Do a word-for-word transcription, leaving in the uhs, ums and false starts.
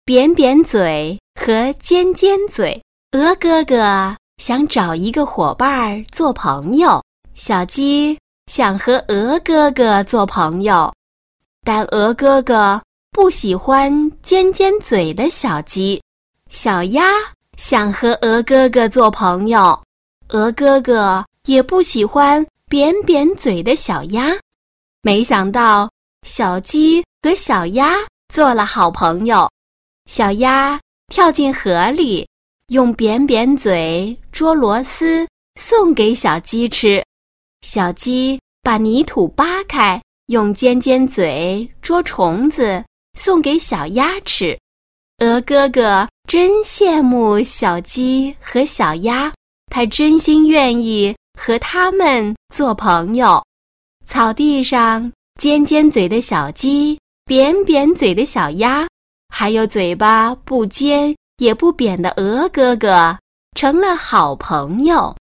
扁扁嘴和尖尖嘴。鹅哥哥想找一个伙伴做朋友，小鸡想和鹅哥哥做朋友，但鹅哥哥不喜欢尖尖嘴的小鸡。小鸭想和鹅哥哥做朋友，鹅哥哥也不喜欢扁扁嘴的小鸭。没想到小鸡和小鸭做了好朋友。小鸭跳进河里，用扁扁嘴捉螺丝送给小鸡吃。小鸡把泥土扒开，用尖尖嘴捉虫子送给小鸭吃。鹅哥哥真羡慕小鸡和小鸭，他真心愿意和他们做朋友。草地上，尖尖嘴的小鸡，扁扁嘴的小鸭，还有嘴巴不尖也不扁的鹅哥哥，成了好朋友。